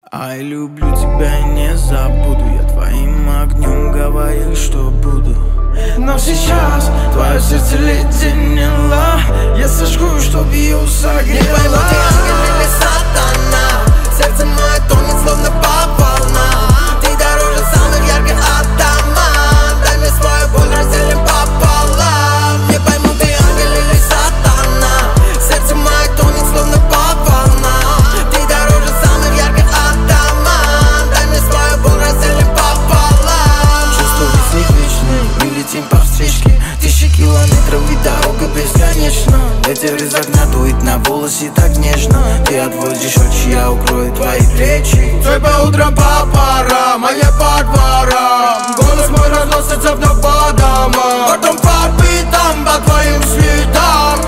Ай, люблю тебя и не забуду. Я твоим огнем говорил, что буду. Но сейчас твое сердце леденело. Я сожгу, чтоб ее согрело. Не пойму, ты ангел или сатана. Сердце мое тонет, словно по волнам. Ты дороже самых ярких атомов. Дай мне свою боль, разделим пополам. Не пойму, ты ангел или сатана. Сердце мое тонет, словно по волнам. Ты дороже самых ярких атомов. Дай мне свою боль, разделим пополам. Чувства из них вечны, мы летим по встречке. Тысячи километров и дорога бесконечна. Ветер из окна дует на волосы так нежно. Ты отводишь очи, я укрою твои плечи. Твой по утрам по парам, а я по дворам. Голос мой разносится вновь по домам. Потом по битам, по твоим следам.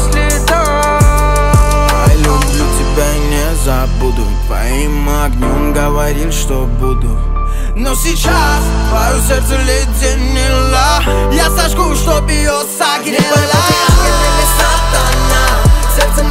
Ай, люблю тебя и не забуду. Твоим огнем говорил, что буду. Но сейчас твое сердце леденело. Я сожгу, чтоб ее согрело. Не пойму, ты ангел или сатана. Сердце